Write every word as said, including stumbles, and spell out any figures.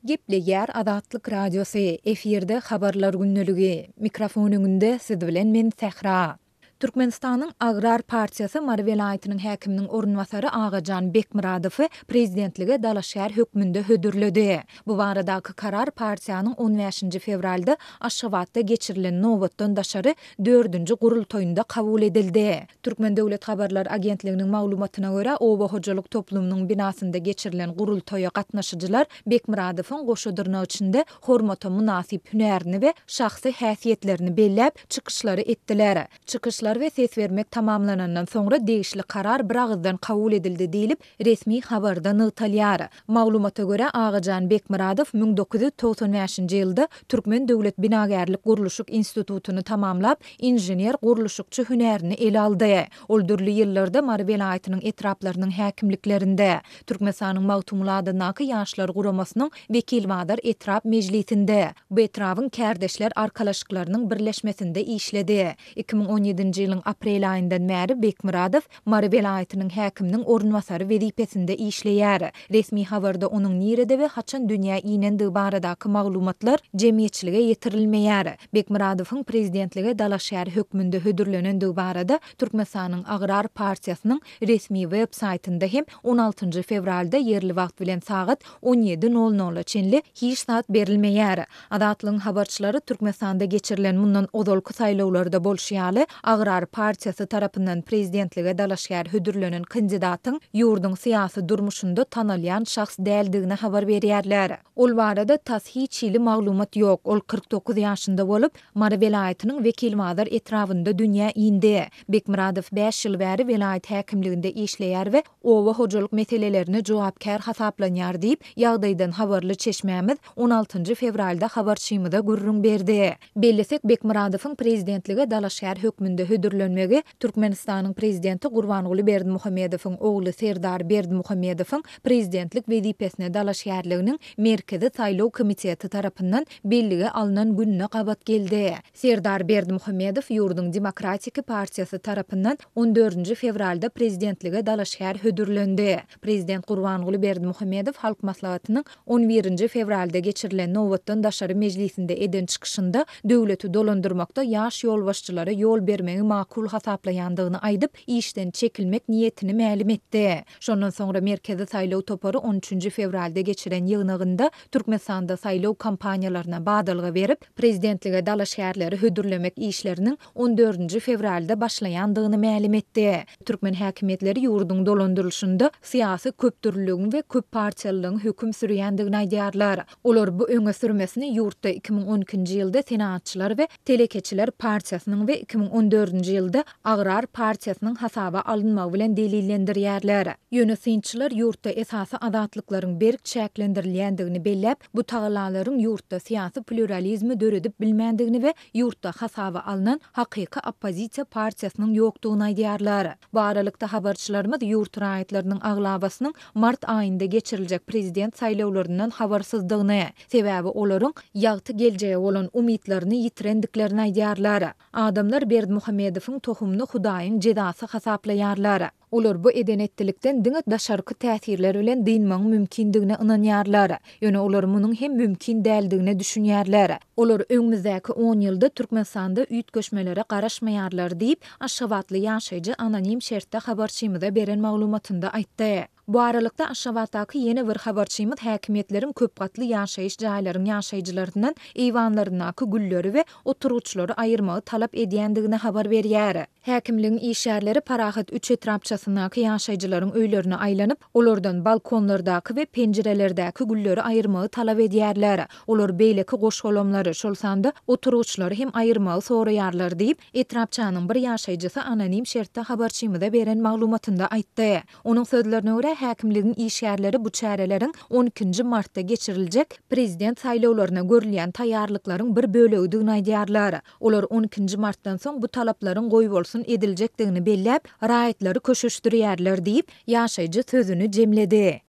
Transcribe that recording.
Gepli yer Adatlyk Radiosu efirde habarlar günneligi. Mikrofon öňünde siz bilen men Sähra. Türkmenistanyň Agrar Partiýasy Mary welaýatynyň häkiminiň ornwasary Agajan Bekmuradowy prezidentlige dalaşýar hökmünde hödürledi. Bu baradaky karar partiýanyň on beşinji fevralda Aşgabatda geçirilen nowatdan daşary dördünji gurultoýunda kabul edildi. Türkmen Döwlet Habarlar Agentliginiň maglumatyna görä, oba hojalyk toplumynyň binasynda geçirilen gurultoýa gatnaşyjylar Bekmuradowyň goşadyrna içinde hormata münasip hünerini we şahsy häsiýetlerini belläp çykyşlary etdiler. Çykyş ve ses vermek tamamlanandan sonra değişli karar bir ağızdan kabul edildi diýilip resmi habarda nytalýar. Maglumata görä Agajan Bekmuradow bin dokuz yüz togson beşinji ýylda Türkmen Döwlet Binagerlik Guruluşyk institutuny tamamlap inженер guruluşykçy hünerini ele aldy. Ol dürli ýyllarda Mary welaýatynyň etraplarynyň häkimliklerinde Türkmenistanyň Mawtumuladynaky ýaşlar guramasynyň wekilbadar etrap mejlisinde bu etrawyň kärdeşler arkalaşyklarynyň birleşmesinde işledi. iki bin on ýedinji ýylyň aprel aýyndan bäri Bekmuradow Mary welaýatynyň häkiminiň ornwasary wezipesinde işleýär. Resmi habarda onuň nirede we haçan dünýä iýnendiği baradaky maglumatlar jemgyýetçilige ýetirilmeýär. Bekmuradowyň prezidentlige dalaşýar hökmünde hödürlenendiği barada Türkmenistanyň Agrar Partiýasynyň resmi web saýtynda hem on altynjy fevralda yerli wagt bilen sagat on ýedi nol nol çenli hiç saat berilmeýär. Adatlyň habarçylary Türkmenistanda geçirilen mundan ozalky saýlawlarda bolşýaly Agrar Partiýasy tarapyndan prezidentlige dalaşýar hödürlenen kandidatyň ýurdun syýasy durmuşynda tanalýan şahs däldigine habar berýärler. Ol barada tashiç ýyly maglumat ýok. Ol kırk dokuz ýaşynda bolup Mary welaýatynyň wekilbadar etrafynda dünýä indi. Bekmuradow beş ýyl bäri welaýat häkimliginde işleýär we owa hojalyk meselelerini jogapkär hasaplanýar diýip ýagdaýdan habarly çeşmämiz on altynjy fevralda habarçymyda gurrun berdi. Bellesek Bekmuradowyň prezidentlige dalaşýar hökmünde hödürlenmegi Türkmenistanyň prezidenti Gurbanguly Berdimuhammedowyň ogly Serdar Berdimuhammedowyň prezidentlik wezipesine dalaşýarlyginiň merkezi saýlaw komiteti tarapyndan bellige alynan gününe gabat geldi. Serdar Berdimuhammedow ýurdun Demokratik Partiýasy tarapyndan on dördünji fevralda prezidentlige dalaşýar hödürlendi. Prezident Gurbanguly Berdimuhammedow halk maslahatynyň on birinji fevralda geçirilen nowatdan daşary mejlisinde eden çykyşynda döwleti dolandyrmakda ýaş ýolbaşçylary ýol bermegi makul hasaplayandygyny aýdyp işden çekilmek niyetini ma'lum etdi. Şondan soňra merkezi saýlaw topary on üçünji fevralda geçiren ýygnagynda Türkmenistanda saýlaw kampaniýalaryna badalga berip prezidentlige dalaşýarlary hödürlemek işleriniň on dördünji fevralda başlaýandygyny ma'lum etdi. Türkmen häkimetleri ýurdun dolandyrylşynda syýasy köpdürlügiň we köp partiýalylygyň höküm sürýändigini aýdýarlar. Olar bu öňe sürmesini ýurtda iki bin on ikinji ýylda senatçylar we telekeçiler partiýasynyň we iki bin on dördünji ýylda Agrar Partiýasynyň hasaba alynmagy bilen delillendirýärler. Ýönetimçiler ýurtda esasy adatlyklaryň berk çäklendirilýändigini belläp, bu taglalaryň ýurtda syýasy pluralizmi döredip bilmändigini we ýurtda hasaba alynan hakyky oppozisiýa partiýasynyň ýokdugyny aýdýarlar. Bu aralykda habarçylarymyz ýurt raýatlarynyň aglabasynyň mart aýynda geçiriljek prezident saýlawlaryndan habarsyzdygyny, sebäbi olaryň ýagty geljege bolan umytlaryny ýitirendiklerini aýdýarlar. Adamlar Berdimuhammedowyň tohumny Hudaýyň jedasy hasaplaýarlar. Olar bu edenetdilikden diňe daşarky täsirler bilen diýilmek mümkindigine ynanýarlar. Ýöne olar munyň hem mümkin däldigine düşünýärler. Olar öňümüzdäki on ýylda Türkmenistanda üýt göçmelere garaşmaýarlar diýip Aşgabatly ýaşaýjy anonim şertde habarçymyza beren maglumatynda aýtdy. Bu aralykda Aşgabatdaky ýene bir habarçymyz häkimetleriň köp gatly ýaşaýyş jaýlarynyň ýaşaýjylaryndan eýwanlarynaky gülleri we oturguçlary aýyrmagy talap edýändigini habar berýär. Häkimligiň işgärleri parahat üç etrapçasynaky ýaşaýjylaryň öýlerini aýlanyp, olardan balkonlardaky we penjerelerdäki gülleri aýyrmagy talap edýärler. Olar beýleki goşgolamlary şol sanda oturguçlary hem aýyrmagy soraýarlar diýip etrapçanyň bir ýaşaýjysy anonim şertde habarçymyza beren maglumatynda aýtdy. Onuň sözlerine görä häkimligiň işgärleri bu çäreleriň on ikinji martda geçiriljek prezident saýlawlaryna görülýän taýýarlyklaryň bir bölegini aýdýarlar. Olar on ikinji martdan soň bu talaplaryň goýup bolsun ediljekdigini belläp, raýatlary köşeşdirýärler diýip ýaşaýjy sözüni jemledi.